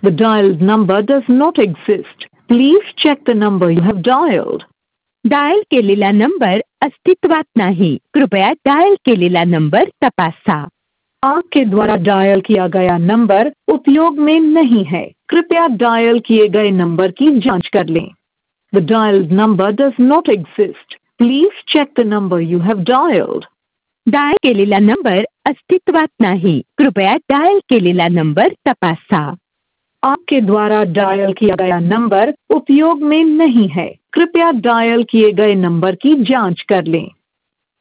The dialed number does not exist. Please check the number you have dialed. Dial केलेला number अस्तित्वात नाही, कृपया dial केलेला number तपासा. आपके द्वारा डायल किया गया नंबर उपयोग में नहीं है, कृपया डायल किए गए नंबर की जांच कर लें. The dialed number does not exist. Please check the number you have dialed. Dial केलेला नंबर अस्तित्वात नाही, कृपया डायल केलेला नंबर तपासा. आपके द्वारा डायल किया गया नंबर उपयोग में नहीं है, कृपया डायल किए गए नंबर की जांच कर लें.